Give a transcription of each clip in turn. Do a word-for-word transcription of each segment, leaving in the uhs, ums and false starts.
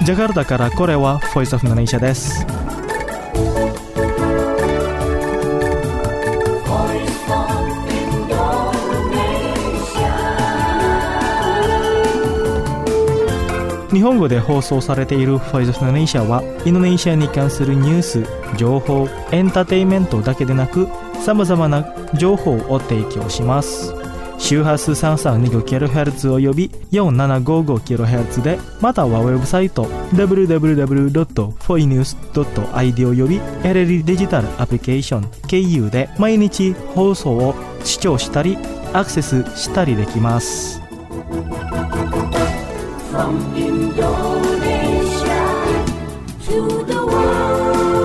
ジャカルタからこれは Voice of Indonesia です。日本語で放送されている Voice of Indonesia はインドネシアに関するニュース、情報、エンターテインメントだけでなく様々な情報を提供します。周波数 さんさんにごキロヘルツ および よんななごごキロヘルツ で、またはウェブサイト ダブリューダブリューダブリュードットフォイニュースドットアイディー および エルエル デジタルアプリケーション経由で毎日放送を視聴したりアクセスしたりできます。From Indonesia to the world.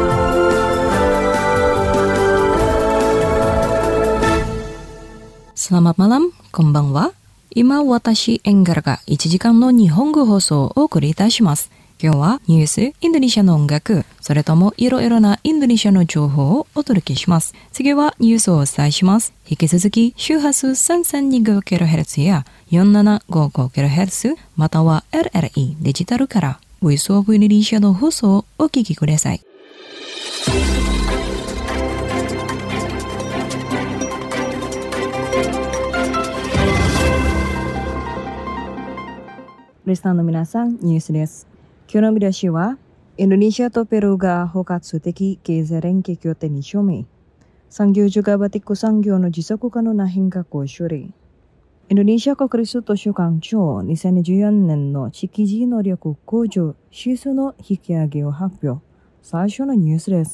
Selamat malam, konbanwa. Ima watashi Enggarがいちじかんの日本語放送をお送りいたします。今日はニュース、インドネシアの音楽、それともいろいろなインドネシアの情報をお届けします。次はニュースをお伝えします。引き続き周波数 さんさんにごキロヘルツ や よんななごごキロヘルツ または エルエルイー デジタルからVoice of Indonesia の放送をお聞きください。リスナーの皆さん、ニュースです。今日の見出しは、インドネシアとペルーが包括的経済連携協定に署名。産業中がバティック産業の持続可能な変革を処理。インドネシア国立図書館長にせんじゅうよねんの識字能力向上指数の引き上げを発表。最初のニュースです。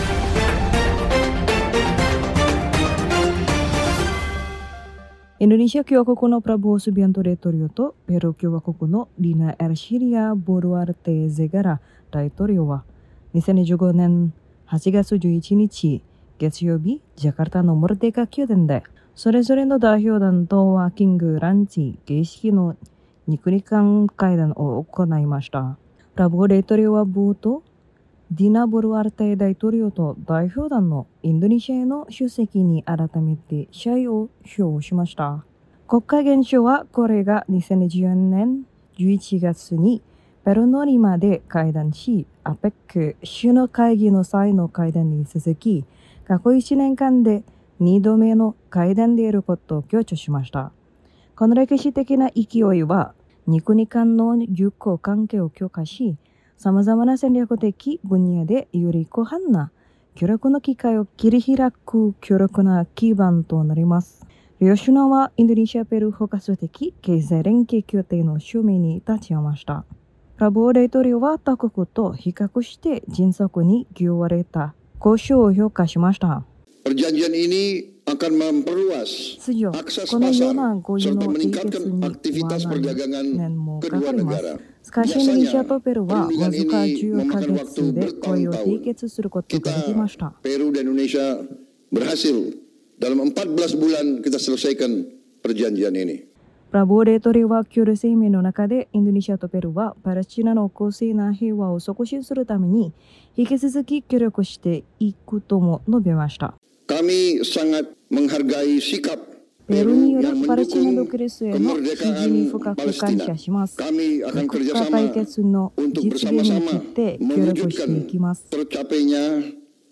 インドネシア共和国のプラボースビアント大統領とペルー共和国のリナ・エルシリア・ボルアルテーゼガラ大統領はにせんじゅうごねんはちがつじゅういちにち月曜日、ジャカルタのモルテカ宮殿でそれぞれの代表団とワーキングランチ形式の日韓会談を行いました。プラボー大統領は冒頭、ディナ・ボルアルテ大統領と代表団のインドネシアへの出席に改めて謝意を表しました。国会議員長はこれがにせんじゅうよねんじゅういちがつにペルーのリマで会談し、アペック 首脳会議の際の会談に続き、過去いちねんかんでにどめの会談であることを強調しました。この歴史的な勢いは、日国間の友好関係を強化し、様々な戦略的分野でより広範な協力の機会を切り開く強力な基盤となります。両首脳はインドネシア・ペルー包括的経済連携協定の署名に立ち会いました。プラボー大統領は他国と比較して迅速に行われた交渉を評価しました。 Perjanjian ini akan memperluas akses pasar serta meningkatkan aktivitas perdagangan kedua negara. しかし、インドネシアとペルーはわずかじゅっかげつで合意を締結することができました。 Peru dan Indonesia berhasil dalam empat belas bulan kita selesaikan perjanjian ini. プラボー大統領は共同声明の中でインドネシアとペルーはパレスチナの公正な平和を促進するために引き続き協力していくとも述べました。 Kami sangat menghargai sikap ペルーによるパレスチナ独立への支持に深く感謝します。 Kami akan 国家 kerjasama 対決の untuk 実現に bersama-sama 向けて協力していきます。 tercapainya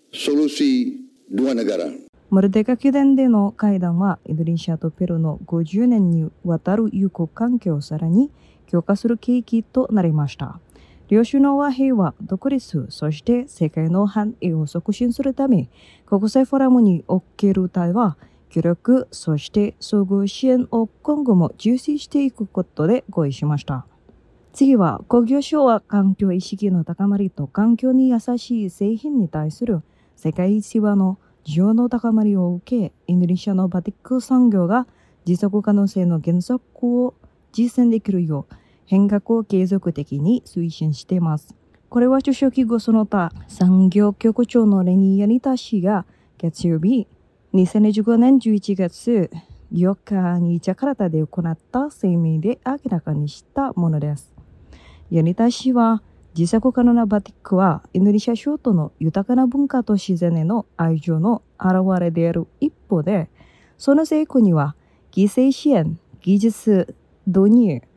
solusi dua negara. モルテカ宮殿での会談はインドネシアとペルーのごじゅうねんにわたる友好関係をさらに強化する契機となりました。両首脳は平和、独立、そして世界の繁栄を促進するため、国際フォーラムにおける対話、協力、そして総合支援を今後も重視していくことで合意しました。次は、工業省は環境意識の高まりと環境に優しい製品に対する世界一はの需要の高まりを受け、インドネシアのバティック産業が持続可能性の原則を実践できるよう、変革を継続的に推進しています。これは首相期後その他産業局長のレニー・ヤニタ氏が月曜日にせんじゅうごねんじゅういちがつよっかにジャカルタで行った声明で明らかにしたものです。ヤニタ氏は持続可能なバティックはインドネシア諸島の豊かな文化と自然への愛情の表れである一方で、その成功には犠牲支援、技術導入、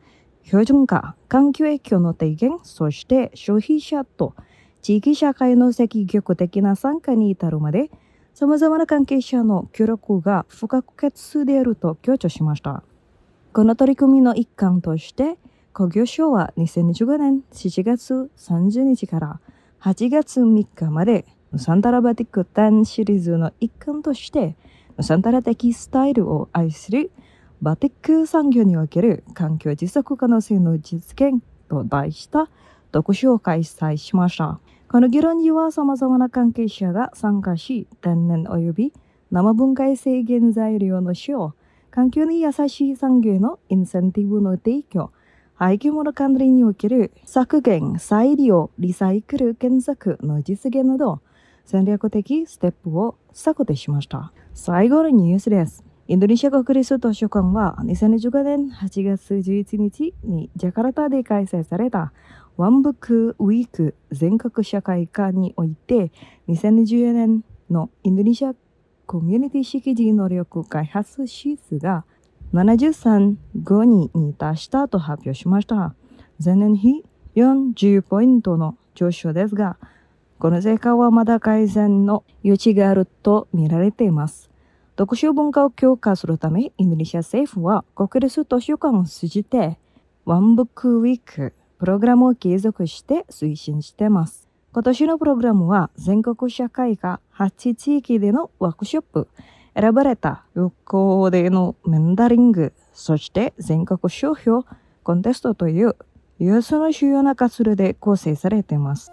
標準化、環境影響の低減、そして消費者と地域社会の積極的な参加に至るまで、様々な関係者の協力が不可欠であると強調しました。この取り組みの一環として、工業省はにせんじゅうごねんしちがつさんじゅうにちからはちがつみっかまで、ヌサンタラバティックじゅうシリーズの一環として、ヌサンタラ的スタイルを愛するバティック産業における環境持続可能性の実現と題した特集を開催しました。この議論には様々な関係者が参加し、天然及び生分解性原材料の使用、環境に優しい産業のインセンティブの提供、廃棄物管理における削減、再利用、リサイクル検索の実現など、戦略的ステップを策定しました。最後のニュースです。インドネシア国立図書館はにせんじゅうごねんはちがつじゅういちにちにジャカルタで開催されたワンブックウィーク全国社会科においてにせんじゅうよねんのインドネシアコミュニティ識字能力開発指数がななじゅうさんごにに達したと発表しました。前年比よんじゅうポイントの上昇ですが、この成果はまだ改善の余地があると見られています。読書文化を強化するため、インドネシア政府は国立図書館を通じて、ワンブックウィークプログラムを継続して推進しています。今年のプログラムは全国社会科はち地域でのワークショップ、選ばれた旅行でのメンダリング、そして全国商標コンテストというよっつの主要な活動で構成されています。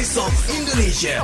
Voice of Indonesia.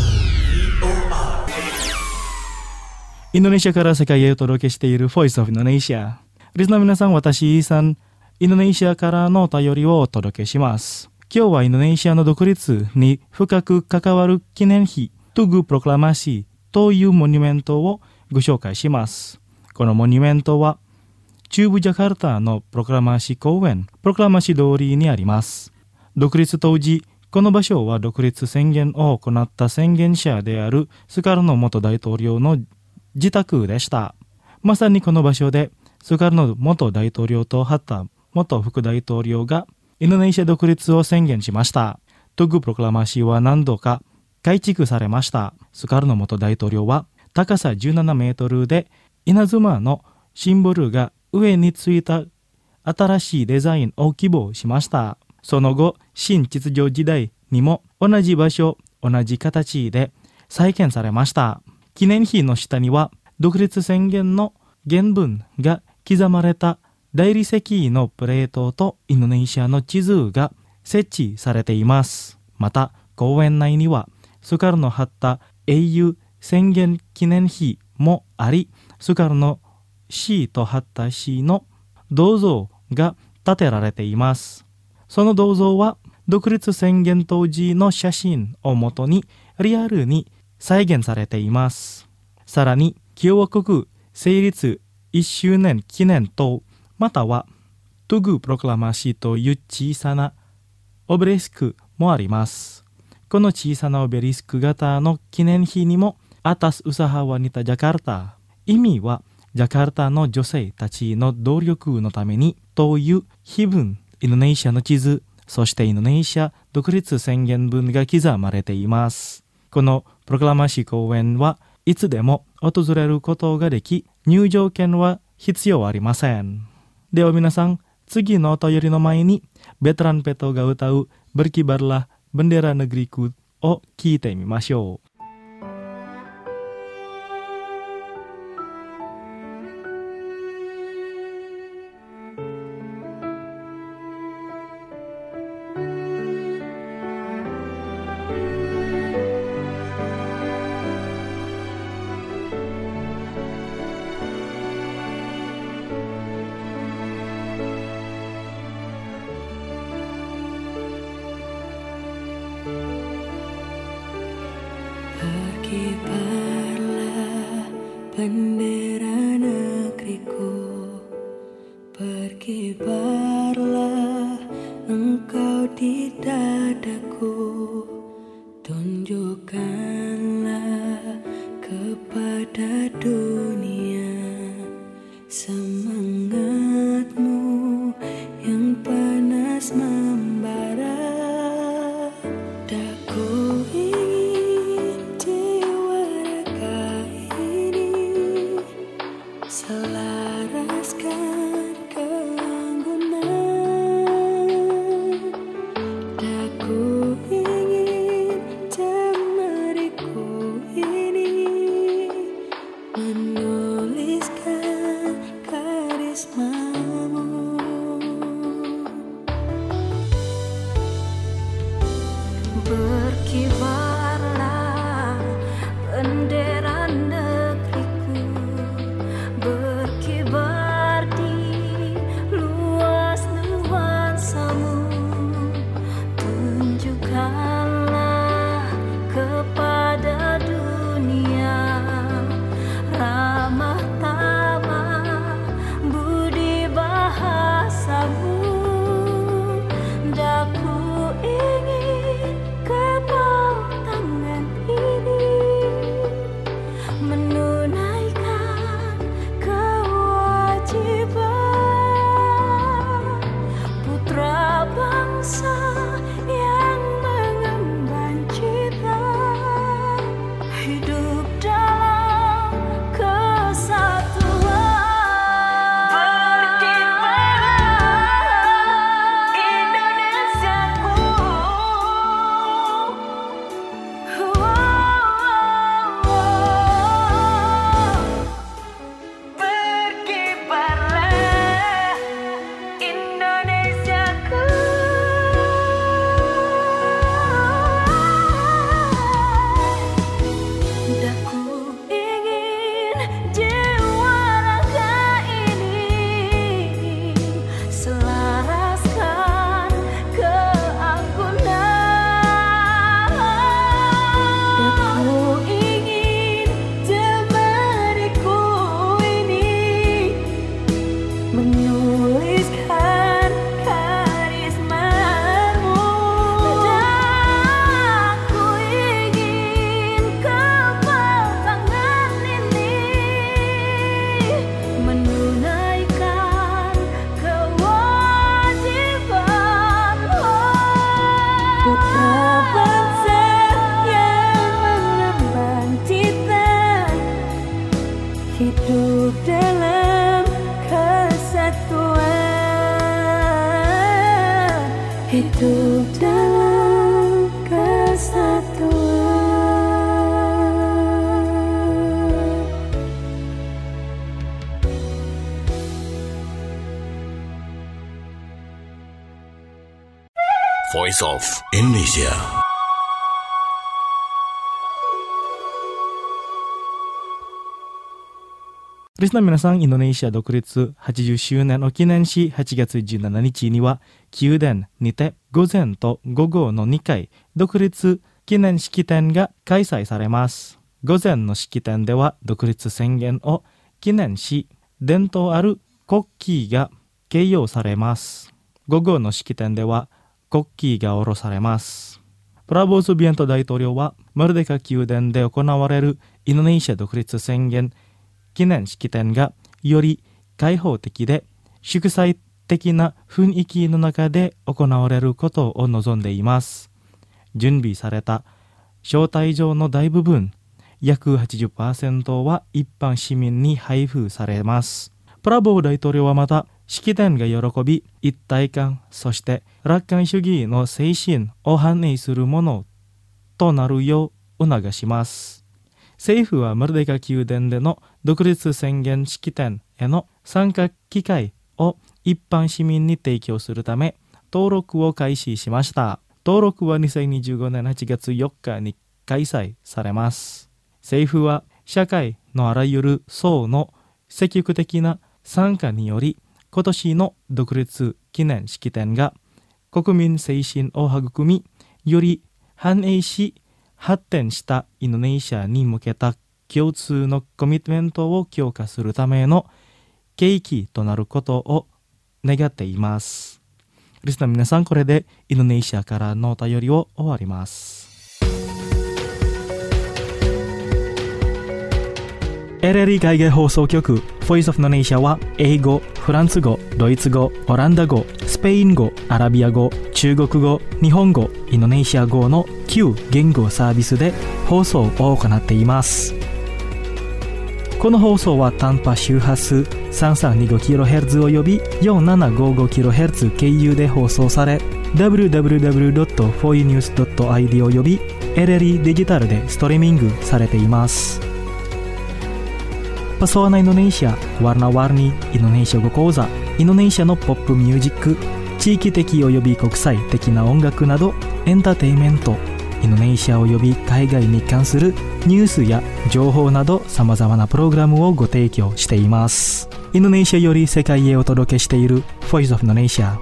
インドネシアから世界へお届けしている Voice of Indonesia。リスナーの皆さん、私イーサン、インドネシアからのお便りをお届けします。今日はインドネシアの独立に深く関わる記念碑、トゥグ・プロクラマシーというモニュメントをご紹介します。このモニュメントは、中部ジャカルタのプロクラマシー公園、プロクラマシー通りにあります。独立当時、この場所は独立宣言を行った宣言者であるスカルノ元大統領の自宅でした。まさにこの場所で、スカルノ元大統領とハッタ元副大統領がインドネシア独立を宣言しました。トゥグ・プロクラマシーは何度か改築されました。スカルノ元大統領は高さじゅうななメートルで稲妻のシンボルが上についた新しいデザインを希望しました。その後、新秩序時代にも同じ場所、同じ形で再建されました。記念碑の下には独立宣言の原文が刻まれた大理石のプレートとインドネシアの地図が設置されています。また、公園内にはスカルノハッタ英雄宣言記念碑もあり、スカルノ市とハッタ市の銅像が建てられています。その銅像は独立宣言当時の写真をもとにリアルに再現されています。さらに共和国成立いっしゅうねん記念塔またはトゥグ・プロクラマシーという小さなオベリスクもあります。この小さなオベリスク型の記念碑にもアタス・ウサハワニタ・ジャカルタ、意味はジャカルタの女性たちの努力のためにという碑文、インドネシアの地図、そしてインドネシア独立宣言文が刻まれています。このプロクラマシー公園はいつでも訪れることができ、入場券は必要ありません。では皆さん、次のお便りの前にベテランペトが歌うBerkibarlah Bendera Negerikuを聞いてみましょう。 Berkibarlah bendera negeriku, berkibarlah engkau di dadaku, tunjukkanlah kepada dunia semangatmu yang panas membara. Daku selaraskan keanggunan, daku ingin jemariku ini menuliskan karismamu. Berkibarlah bendera negeriku, berkibar di luas nuansamu, tunjukkanlah kepada dunia ramah tamah budi bahasamu. Daku ingin kepala Voice of Indonesia。 リスナー皆さん、インドネシア独立はちじゅっしゅうねんを記念し、はちがつじゅうしちにちには宮殿にて午前と午後のにかい独立記念式典が開催されます。午前の式典では独立宣言を記念し、伝統ある国旗が掲揚されます。午後の式典では国旗が下ろされます。プラボー・スビエント大統領はマルデカ宮殿で行われるインドネシア独立宣言記念式典がより開放的で祝祭的な雰囲気の中で行われることを望んでいます。準備された招待状の大部分、約 はちじゅっパーセント は一般市民に配布されます。プラボー大統領はまた、式典が喜び、一体感、そして楽観主義の精神を反映するものとなるよう促します。政府はマルデカ宮殿での独立宣言式典への参加機会を一般市民に提供するため登録を開始しました。登録はにせんにじゅうごねんはちがつよっかに開催されます。政府は社会のあらゆる層の積極的な参加により今年の独立記念式典が国民精神を育み、より繁栄し発展したインドネシアに向けた共通のコミットメントを強化するための契機となることを願っています。リスナー皆さん、これでインドネシアからのお便りを終わります。エルエルイ 海外放送局 Voice of Indonesia は英語、フランス語、ドイツ語、オランダ語、スペイン語、アラビア語、中国語、日本語、インドネシア語のきゅう言語サービスで放送を行っています。この放送は短波周波数 さんさんにごキロヘルツ および よんななごごキロヘルツ 経由で放送され ダブリューダブリューダブリュードットフォーユーニュースドットアイディー および エルエルイ デジタルでストリーミングされています。Pesona Indonesia, warna-warni Indonesia語講座、インドネシアのポップミュージック、地域的及び国際的な音楽などエンターテインメント、インドネシア及び海外に関するニュースや情報など様々なプログラムをご提供しています。インドネシアより世界へお届けしている Voice of Indonesia。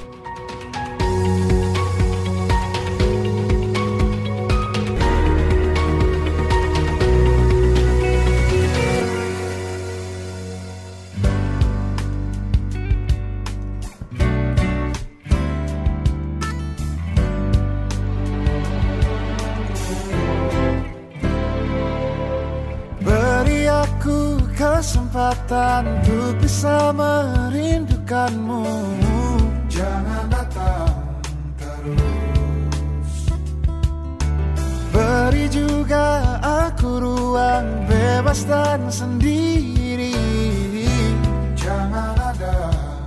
Kesempatan untuk bisa merindukanmu, jangan datang terus. Beri juga aku ruang bebas dan sendiri, jangan ada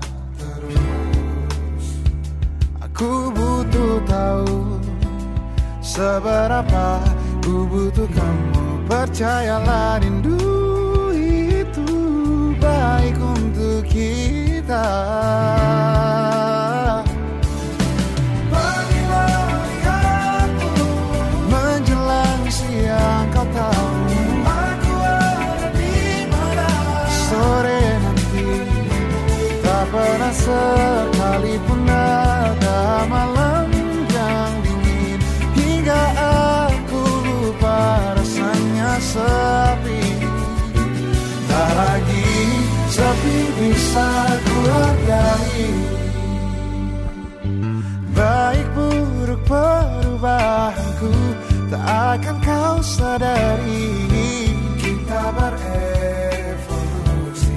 terus. Aku butuh tahu seberapa ku butuh kamu, percayalah rindu baik untuk kita. Pagi-pagi aku menjelang siang, kau tahu aku ada di mana. Sore nanti tak pernah sekalipun ada malam yang dingin, hingga aku lupa rasanya sepi. Tak lagi sepi bisa ku hargai, baik buruk perubahanku tak akan kau sadari. Kita berevolusi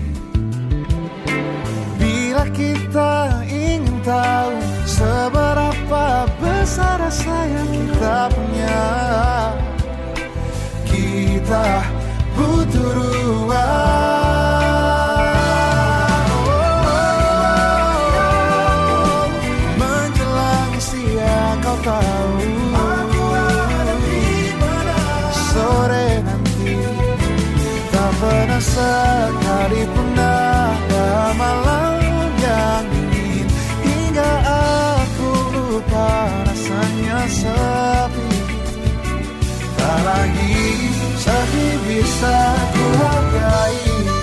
bila kita ingin tahu seberapa besar rasa yang kita punya. Kita butuh ruang, oh, menjelang siang kau tahu aku ada di mana. Sore sepi, tak lagi sepi bisa ku hargai.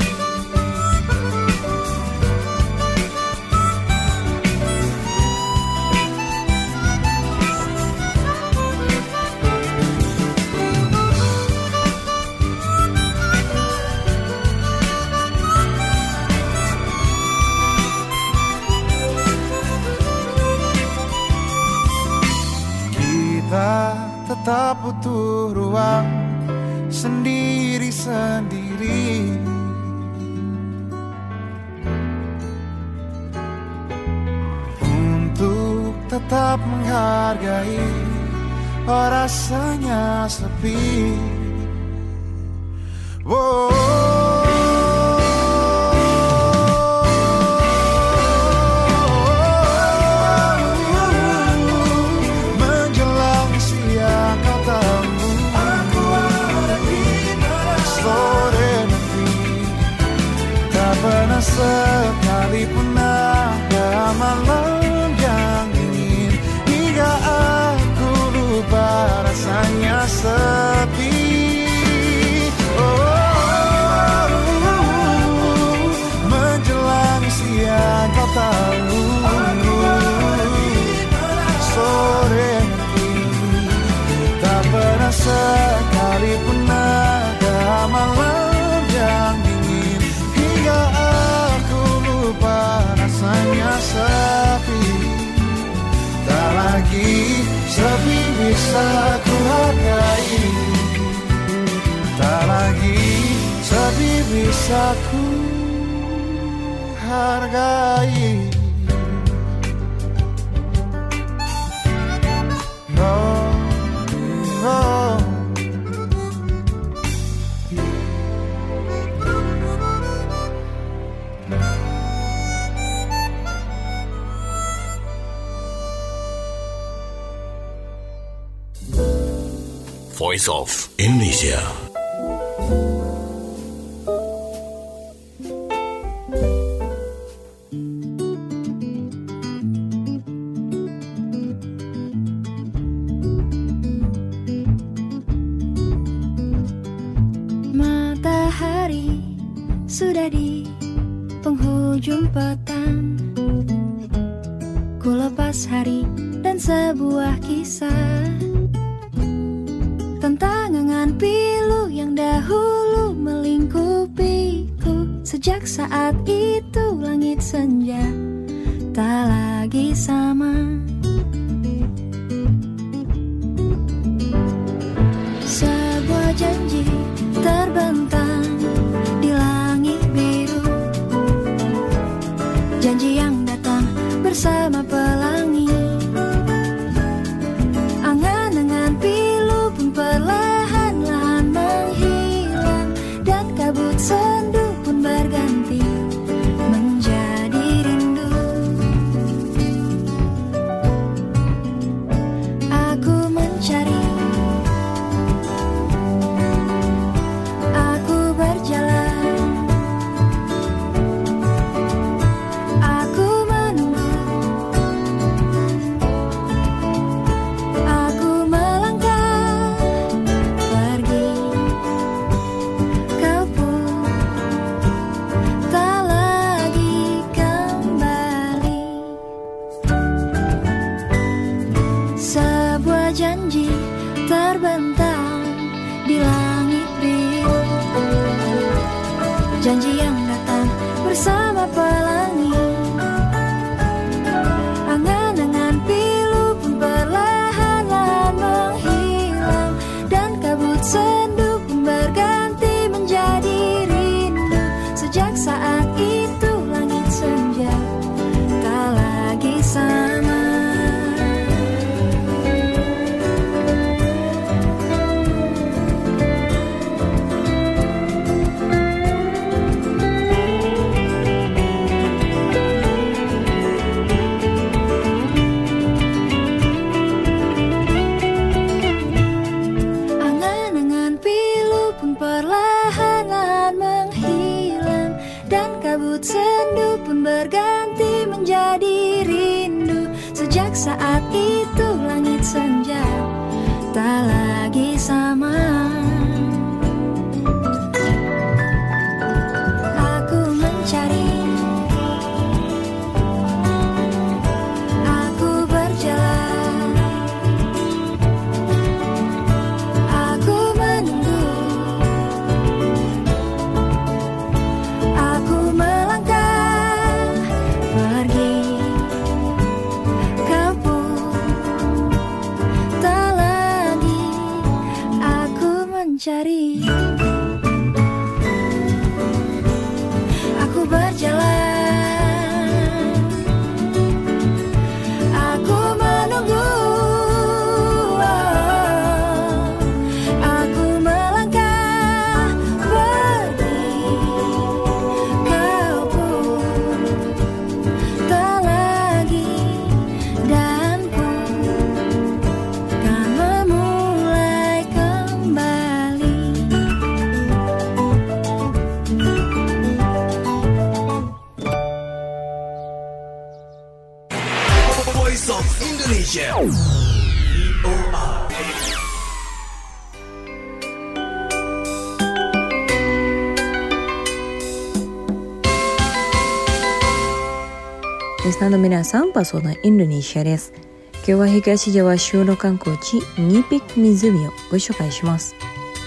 Kita tetap butuh ruang sendiri-sendiri untuk tetap menghargai, oh rasanya sepi. Wow. Sekalipun ada malam yang dingin, hingga aku lupa rasanya sepi. Oh, menjelang siang kau tahu, sore nanti tak pernah sekalipun ada malam yang dingin, hingga rasanya sepi, tak lagi sepi bisa ku hargai, tak lagi sepi bisa ku hargai. Oh, oh. Voice of Indonesia. Matahari sudah di penghujung petang, ku lepas hari dan sebuah kisah tentang angan pilu yang dahulu melingkupiku. Sejak saat itu langit senja tak lagi sama. Sebuah janji terbentang di langit biru, janji yang datang bersama pelangi. Perlahan-lahan menghilang dan kabut sendu pun berganti menjadi rindu. Aku mencari, aku berjalan, aku menunggu, aku janji terbentang di langit biru, janji yang datang bersama pelangi. Angan-angan pilu pun perlahan-lahan menghilang dan kabut sendu pun berganti menjadi rindu. Sejak saat itu langit senja tak lagi sama. Sendu pun berganti menjadi rindu. Sejak saat itu langit senja tak lagi sama. Aku mencari, aku berjalan, aku menunggu, aku melangkah pergi. Cari, aku berjalan, aku menunggu, aku melangkah pergi. Kau pun tak lagi, dan pun kan memulai kembali. Voice of Indonesia. V O R. リスナーの皆さん、パソナインドネシアです。今日は東ジャワ州の観光地ニピク湖をご紹介します。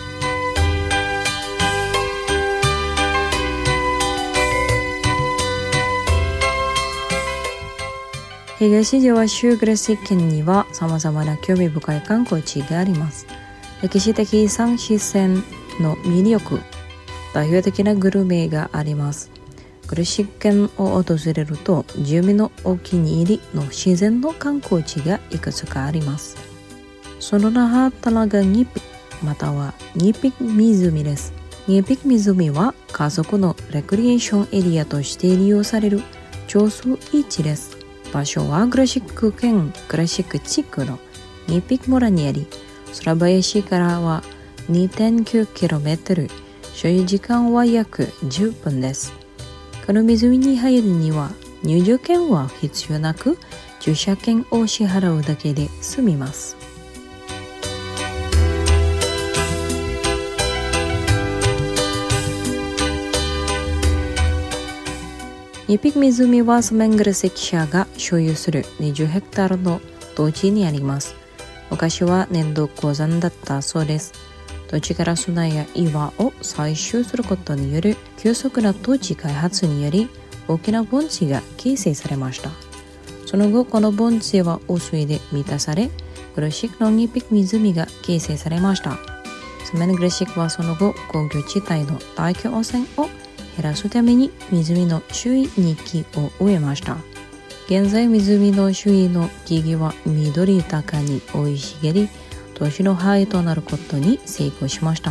東ジャワ州グレシッ県には様々な興味深い観光地があります。歴史的遺産自然の魅力、代表的なグルメがあります。グレシッ県を訪れると住民のお気に入りの自然の観光地がいくつかあります。その中からがニピクまたはニピク湖です。ニピク湖は家族のレクリエーションエリアとして利用される調水池です。場所はグレシック県グレシック地区のニピク村にあり、ソラバヤ市からは にてんきゅうキロメートル、所有時間は約じゅっぷんです。この湖に入るには入場券は必要なく、駐車券を支払うだけで済みます。ニピク湖はセメングレセキ社が所有するにじゅうヘクタールの土地にあります。昔は粘土鉱山だったそうです。土地から砂や岩を採集することによる急速な土地開発により大きな盆地が形成されました。その後この盆地は汚水で満たされ、グレシックのニピク湖が形成されました。セメングレシックはその後工業地帯の大気汚染を減らすために湖の周囲に木を植えました。現在湖の周囲の木々は緑豊かに生い茂り、都市の範囲となることに成功しました。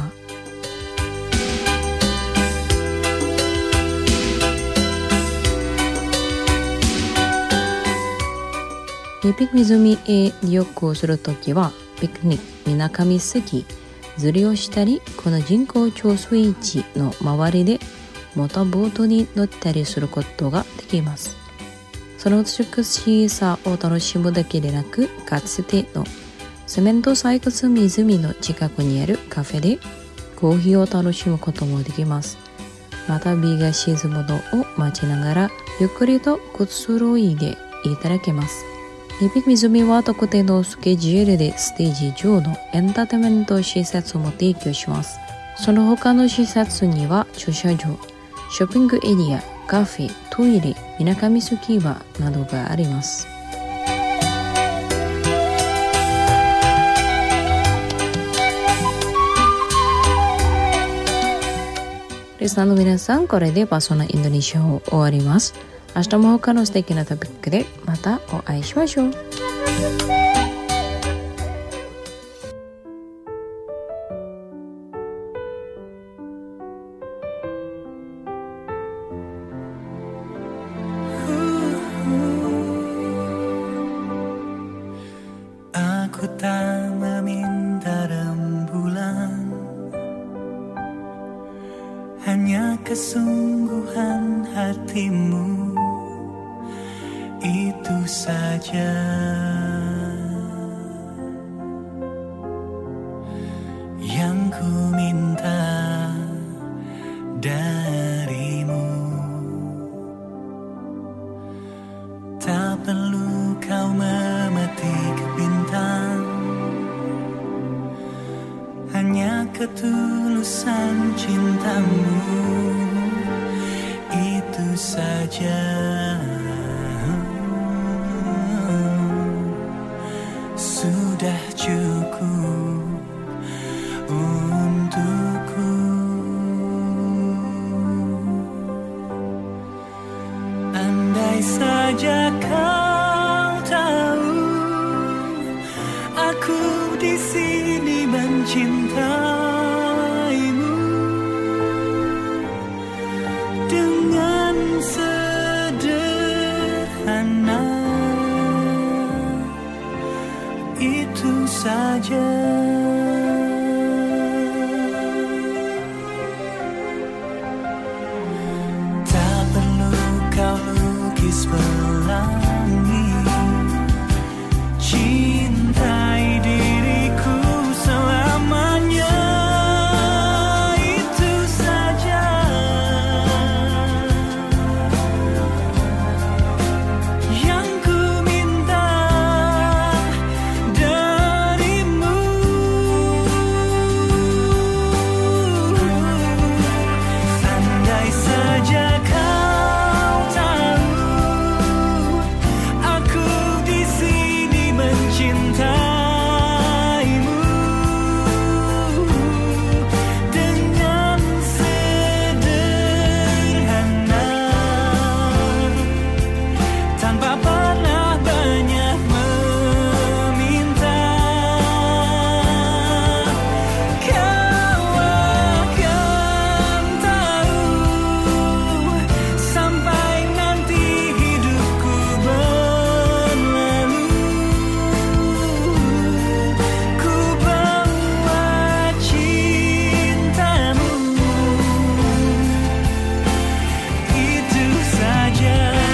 ニピク湖へ旅行するときはピクニック、水上スキー、釣りをしたり、この人工調水池の周りでモーターボートに乗ったりすることができます。その美しさを楽しむだけでなく、かつてのセメント採掘湖の近くにあるカフェでコーヒーを楽しむこともできます。また日が沈むのを待ちながらゆっくりとくつろいでいただけます。ニピク湖は特定のスケジュールでステージ上のエンターテインメント施設も提供します。その他の施設には駐車場、ショッピングエリア、カフェ、トイレ、水上スキー場などがあります。リスナーの皆さん、これでパーソナインドネシアを終わります。明日も他の素敵なトピックでまたお会いしましょう。 Aku tak meminta rembulan, hanya kesungguhan hatimu, itu saja. ku minta darimu. Tak perlu kau memetik bintang, hanya ketulusan cintamu, itu saja sudah cukup untukku. Andai saja kau tahu aku di sini mencintaimu dengan sederhana, itu saja. Tak perlu kau lukis pelangi, cintai diriku selamanya, itu saja. Yang ku minta darimu. Andai saja kau tahu aku di sini mencintaimu dengan sederhana, tanpa pernah banyak meminta, kau akan tahu sampai nanti hidupku berlalu. Ku bawa cintamu, itu saja.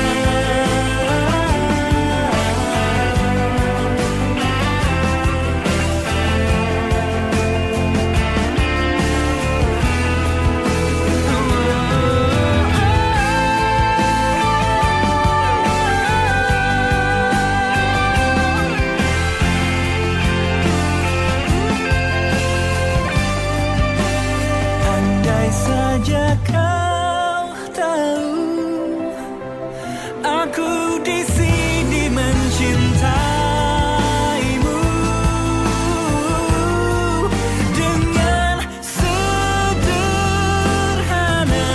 Andai saja kau tahu aku di sini mencintaimu dengan sederhana,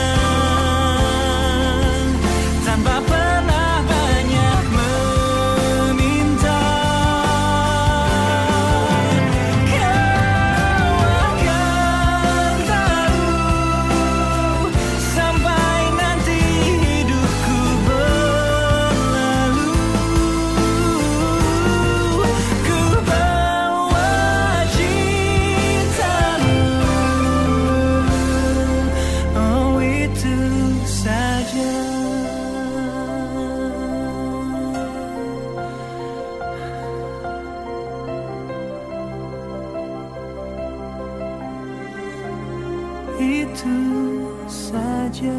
tanpa pernah banyak meminta, kau akan tahu sampai nanti hidupku berlalu. Ku bawa cintamu, oh itu saja. Itu saja.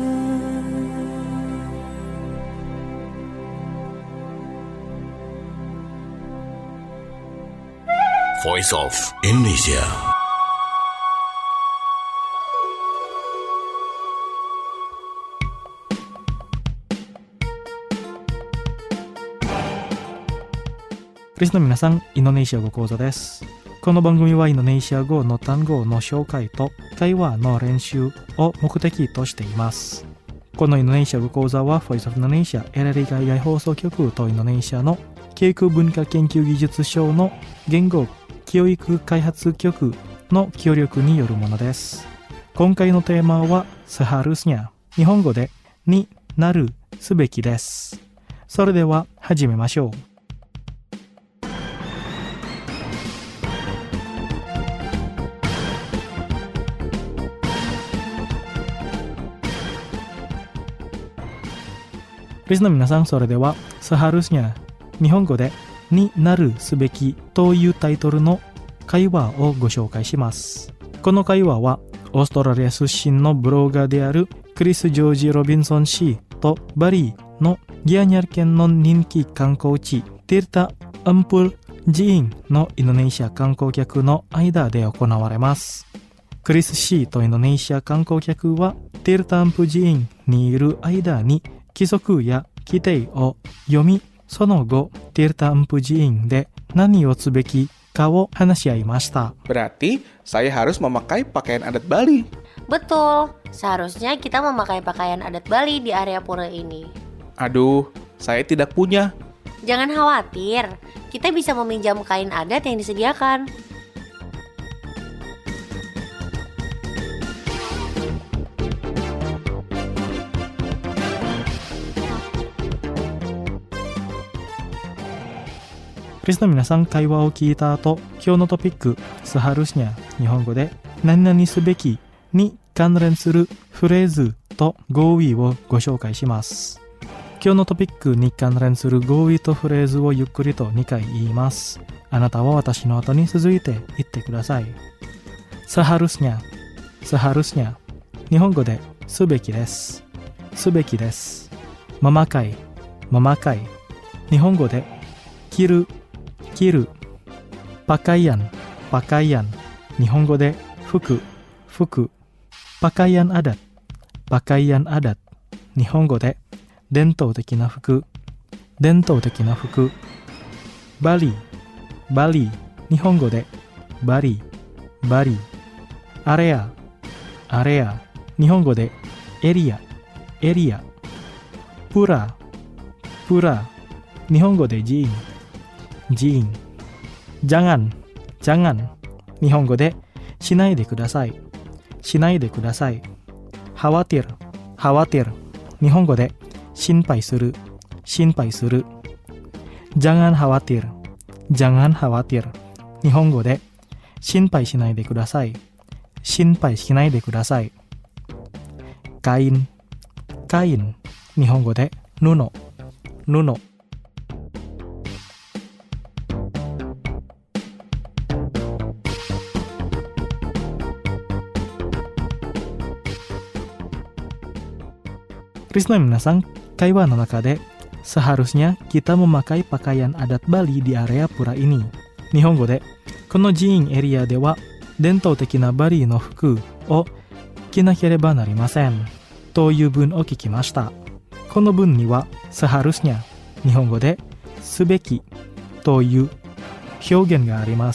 Voice of Indonesia. Listener の皆さん、インドネシア語講座です。この番組はインドネシア語の単語の紹介と会話の練習を目的としています。このインドネシア語講座は Voice of Indonesia エルエル 海外放送局とインドネシアの教育文化研究技術省の言語教育開発局の協力によるものです。今回のテーマは seharusnya、 日本語でになるすべきです。それでは始めましょう。リスナーの皆さん、それでは seharusnya 日本語でになるすべきというタイトルの会話をご紹介します。 この会話はオーストラリア出身のブロガーであるクリス・ジョージ・ロビンソン氏とバリーのギアニャル県の人気観光地ティルタ・アンプル寺院のインドネシア観光客の間で行われます。クリス氏とインドネシア観光客はティルタ・アンプル寺院にいる間に規則や規定を読み、その後ティルタ・アンプル寺院で何をすべきかを話し合いました。 Berarti saya harus memakai pakaian adat Bali. Betul, seharusnya kita memakai pakaian adat Bali di area pura ini. Aduh, saya tidak punya. Jangan khawatir, kita bisa meminjam kain adat yang disediakan. Chrisの皆さん、会話を聞いた後、今日のトピック、seharusnya、日本語で何々すべきに関連するフレーズと語彙をご紹介します。今日のトピックに関連する語彙とフレーズをゆっくりとにかい言います。あなたは私の後に続いて言ってください。seharusnya、seharusnya、日本語ですべきです。すべきです。memakai、memakai、日本語で着る、着る。pakaian、pakaian、日本語で服、服。pakaian adat、pakaian adat、日本語で伝統的な服、伝統的な服。バリ、バリ、日本語でバリ、バリ。アレア、アレア、日本語でエリア、エリア。プラ、プラ、日本語で寺院、寺院。jangan、jangan、日本語でしないでください、しないでください。khawatir、khawatir、日本語で心配する、心配する。jangan khawatir、jangan khawatir、日本語で心配しないでください、心配しないでください。kain、kain、日本語で布、布。Chrisの皆さん、会話の中で seharusnya kita memakai pakaian adat Bali di area pura ini。日本語でこの寺院エリアでは伝統的なバリの服を着なければなりませんという文を聞きました。この文には seharusnya、日本語ですべきという表現があります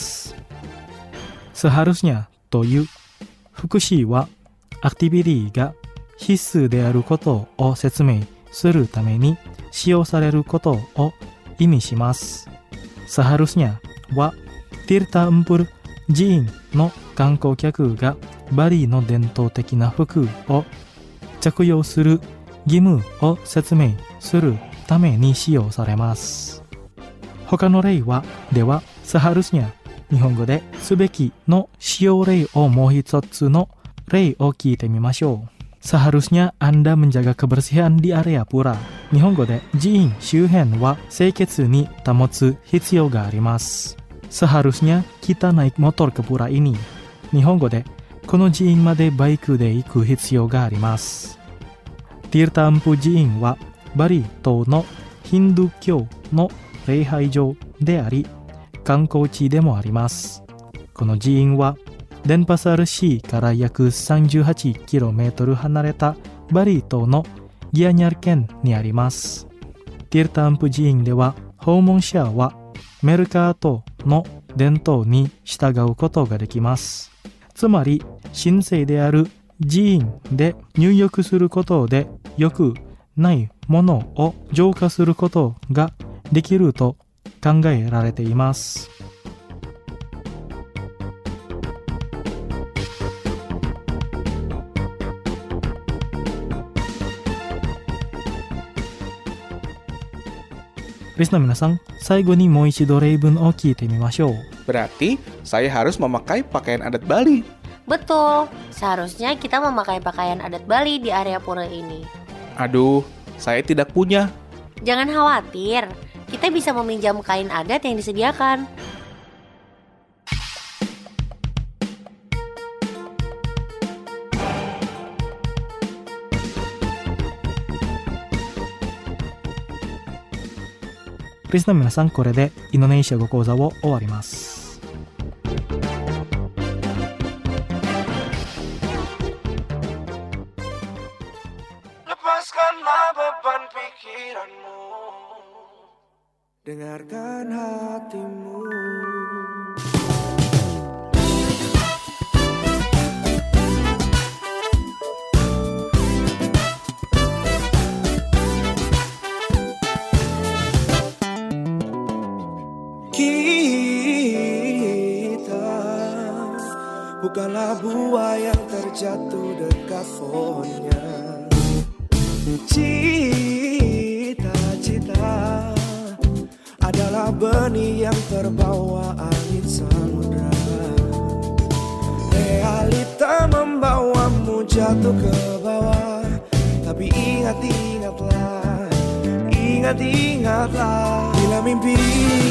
。seharusnya という副詞はアクティビティが必須であることを説明するために使用されることを意味します。seharusnya はティルタ・アンプル寺院の観光客がバリの伝統的な服を着用する義務を説明するために使用されます。他の例はではseharusnya、日本語ですべきの使用例をもう一つの例を聞いてみましょう。seharusnya Anda menjaga kebersihan di area pura。日本語で寺院周辺は清潔に保つ必要があります。seharusnya kita naik motor ke pura ini。日本語でこの寺院までバイクで行く必要があります。ティルタ・アンプル寺院はバリ島のヒンドゥー教の礼拝場であり観光地でもあります。この寺院はデンパサル市から約 さんじゅうはちキロメートル 離れたバリ島のギアニャル県にあります。ティルタ・アンプル寺院では訪問者はメルカートの伝統に従うことができます。つまり神聖である寺院で入浴することで良くないものを浄化することができると考えられています。リスの皆さん、最後にもう一度例文を聞いてみましょう。 Berarti saya harus memakai pakaian adat Bali. Betul, seharusnya kita memakai pakaian adat Bali di area pura ini. Aduh, saya tidak punya. Jangan khawatir, kita bisa meminjam kain adat yang disediakan. リスナーの皆さん、これでインドネシア語講座を終わります。 Lepaskanlah beban pikiranmu, dengarkan hatimu. Kita bukanlah buah yang terjatuh dekat pohonnya. Cita-cita adalah benih yang terbawa angin samudra. Realita membawamu jatuh ke bawah, tapi ingat-ingatlah, ingat-ingatlah, bila mimpi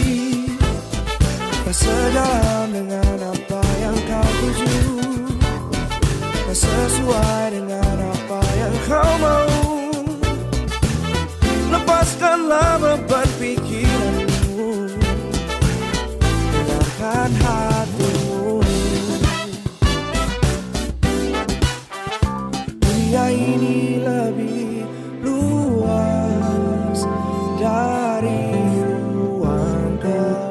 tak sejalan dengan apa yang kau tuju, tak sesuai dengan apa yang kau mau, lepaskanlah beban pikiranmu, dengarkan hatimu. Dunia ini lebih luas dari ruang kelas.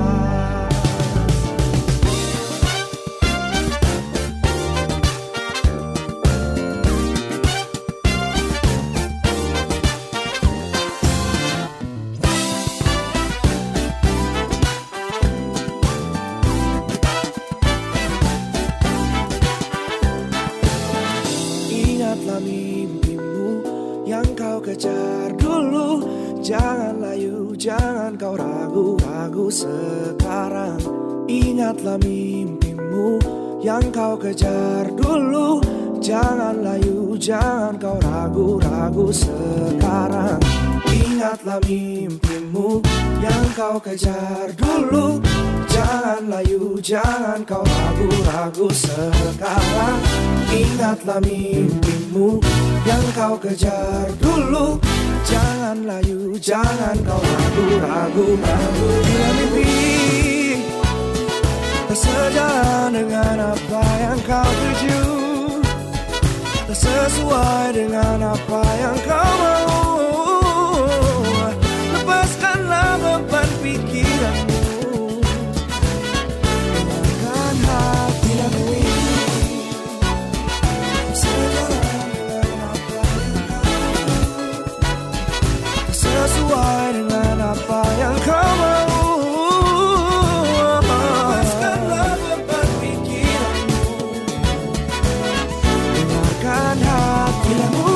Ingatlah mimpimu yang kau kejar dulu, jangan layu, jangan kau ragu-ragu sekarang. Ingatlah mimpimu yang kau kejar dulu, jangan layu, jangan kau ragu-ragu sekarang. Ingatlah mimpimu yang kau kejar dulu, jangan layu, jangan kau ragu-ragu sekarang. Ingatlah mimpimu yang kau kejar dulu, jangan layu, jangan kau ragu-ragu. Bila mimpi tak sejalan dengan apa yang kau tuju, tak sesuai dengan apa yang kau mau, lepaskanlah beban pikiranmu, dengarkan hatimu. Sesuai dengan apa yang kau mau, lepaskanlah beban pikiranmu, dengarkan hatimu.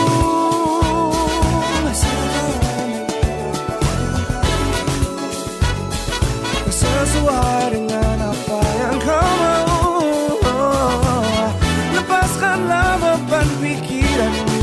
Sesuai dengan apa yang kau mau, lepaskanlah beban pikiranmu.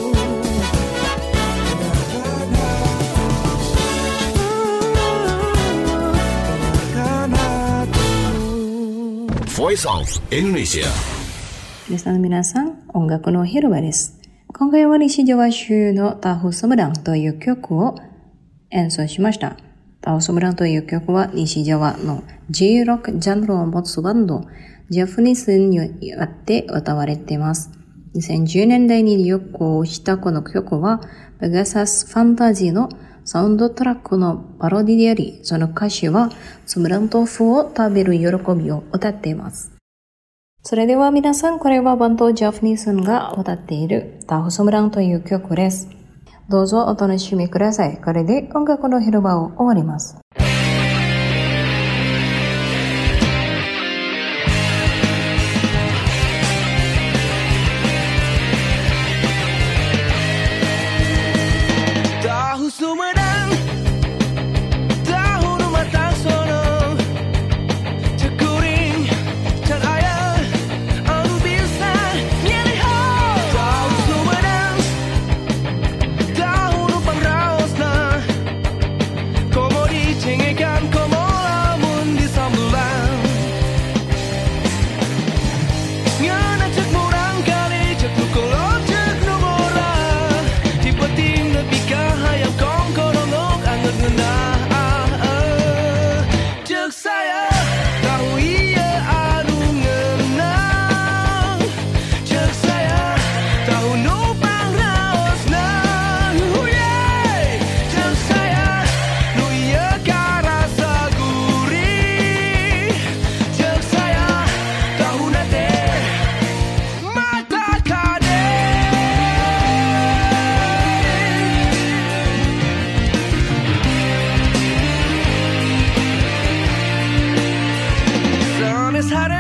Voice of Indonesia。 リスナーの皆さん、音楽の広場です。今回は西ジャワ州のタフソムランという曲を演奏しました。タフソムランという曲は西ジャワの J ロックジャンルを持つバンド、ジャフニスによって歌われています。にせんじゅうねんだいに流行したこの曲は、ペガサスファンタジーのサウンドトラックのパロディであり、その歌詞はソムラン豆腐を食べる喜びを歌っています。それでは皆さん、これはバンドジャフニスンが歌っているタフソムランという曲です。どうぞお楽しみください。これで音楽の広場を終わります。 Sumedang tahu rumah tak sono cekuring can ayah anu bisa nyeri ho tahu Sumedang tahu numpang raos na komodi ceng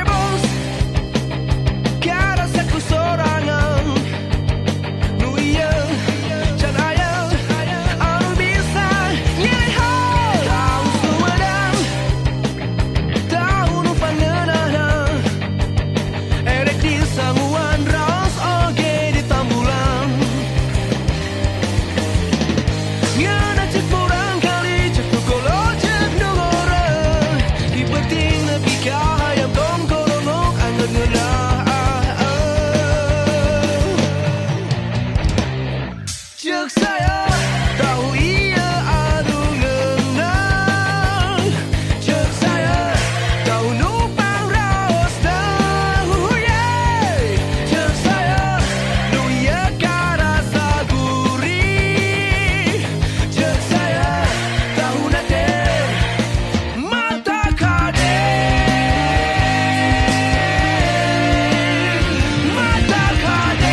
bos, gak rasaku sorangan. Nu iya, can aya, anu bisa nyelihat. Tahu Sumedang, tahu nu pangeunahna. Erek di sanguan raos oge di tambulan. Ngana cek kurang kali cek nu kolo cek nu goreng. Di penting nepi ka hayam tong koronok angeun ngeunah. Cek saya tahu iya anu ngeunah. Cek saya tahu nu pangraosna. Cek saya nu ieu karasa gurih. Cek saya tahu nate mata kade. Mata kade.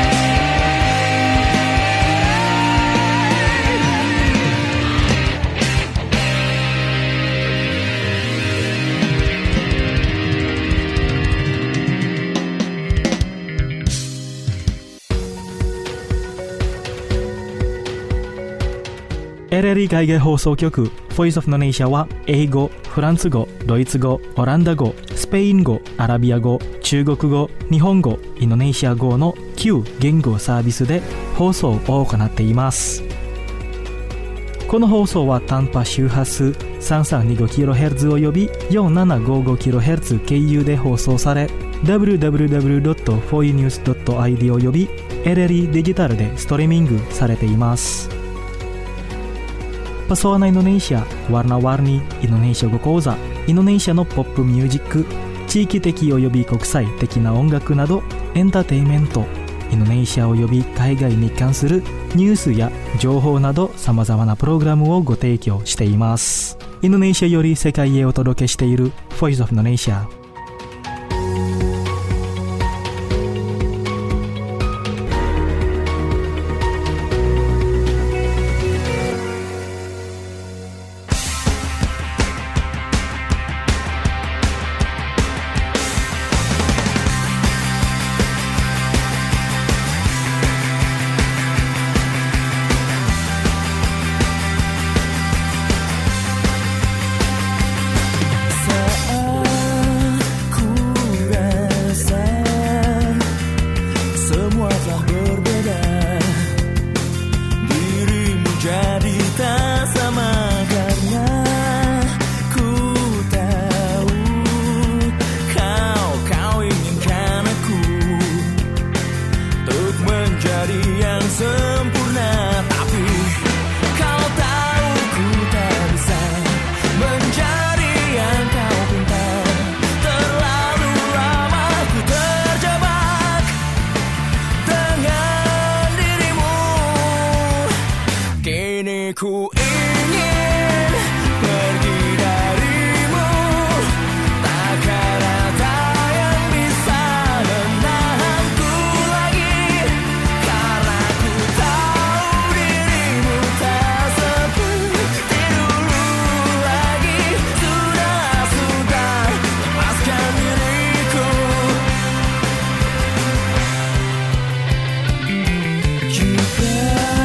エルエルイ 海外放送局 Voice of Indonesia は英語、フランス語、ドイツ語、オランダ語、スペイン語、アラビア語、中国語、日本語、インドネシア語のきゅう言語サービスで放送を行っています。この放送は短波周波数 さんさんにごキロヘルツ および よんななごごキロヘルツ 経由で放送され ダブリューダブリューダブリュードットフォーユーニュースドットアイディー および エルエルイ デジタルでストリーミングされています。Pesona Indonesia, warna-warni Indonesia語講座、インドネシアのポップミュージック、地域的および国際的な音楽などエンターテインメント、インドネシアおよび海外に関するニュースや情報など様々なプログラムをご提供しています。インドネシアより世界へお届けしている Voice of Indonesia。 Ku ingin pergi darimu, takkan ada yang bisa menahanku lagi, karena ku tahu dirimu tak seperti dulu lagi. Sudah, sudah, lepaskan diriku. Jika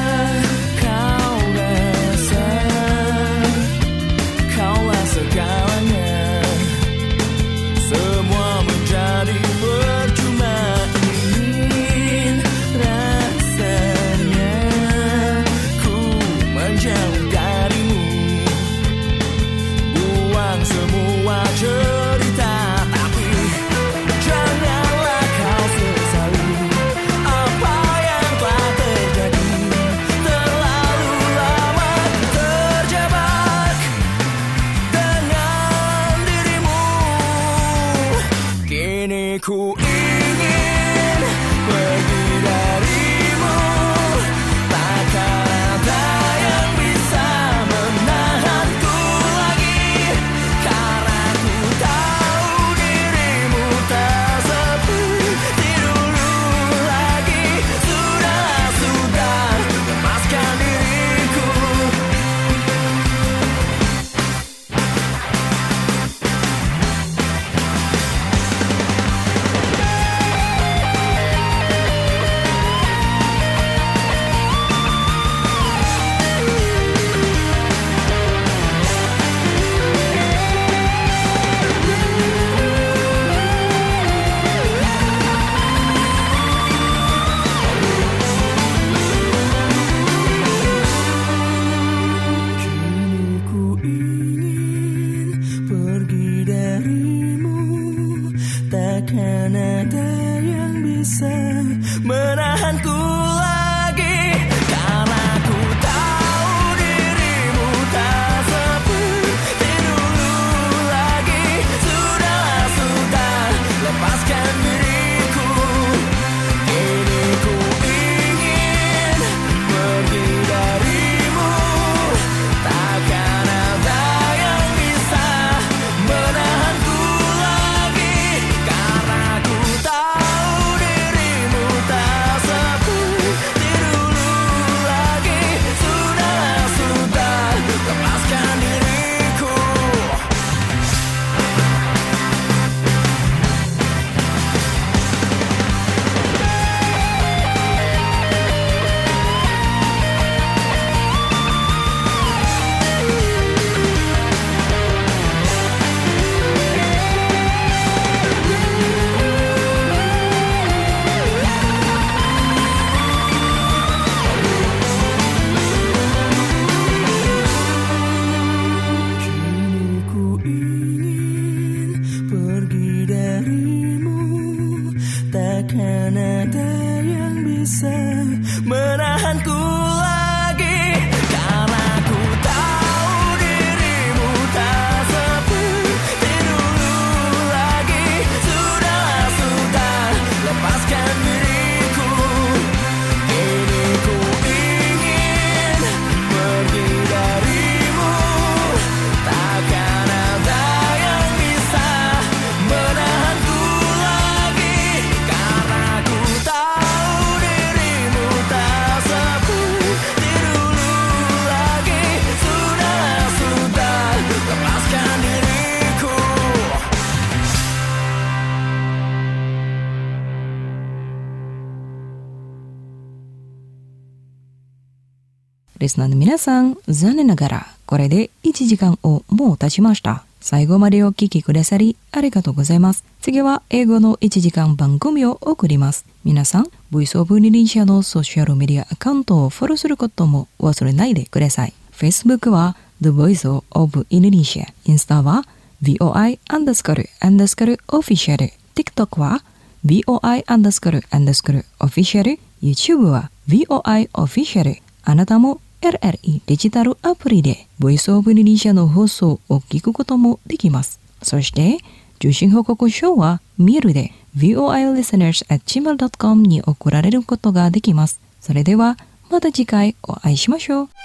ku ingin pergi darimu, takkan ada yang bisa menahanku lagi, karena ku tahu dirimu tak seperti dulu lagi. Sudah, sudah, lepaskan diriku. takkan ada yang bisa menahanku lagi, karena ku tahu dirimu tak seperti dulu lagi. Sudahlah, sudah, lepaskan diriku. Kini ku ingin pergi darimu, takkan ada yang bisa menahanku lagi, karena ku tahu dirimu tak seperti dulu lagi. Sudahlah, sudah, lepaskan diriku. Kini ku ingin pergi darimu, takkan ada yang bisa menahanku lagi, karena ku tahu dirimu tak seperti dulu lagi. Sudahlah, sudah, lepaskan diriku. Kini ku ingin pergi darimu, takkan ada yang bisa menahanku lagi, karena ku tahu dirimu tak seperti dulu lagi. Sudahlah, sudah, lepaskan diriku. Listenerの皆さん、残念ながらこれでいちじかんをもう経ちました。最後までお聞きくださりありがとうございます。次は英語のいちじかん番組を送ります。皆さん、ボイスオブインドネシアのソーシャルメディアアカウントをフォローすることも忘れないでください。Facebook は The Voice of Indonesia、インスタは ブイオーアイ アンダースカルアンダースカルオフィシャル、TikTok は ブイオーアイ アンダースカルアンダースカルオフィシャル、YouTube は ブイオーアイ オフィシャル。あなたも エルエルイー デジタルアプリでボイスオブインドネシアの放送を聞くこともできます。そして受信報告書はメールで ブイオーアイ リスナーズ アット ジーメール ドット コム に送られることができます。それではまた次回お会いしましょう。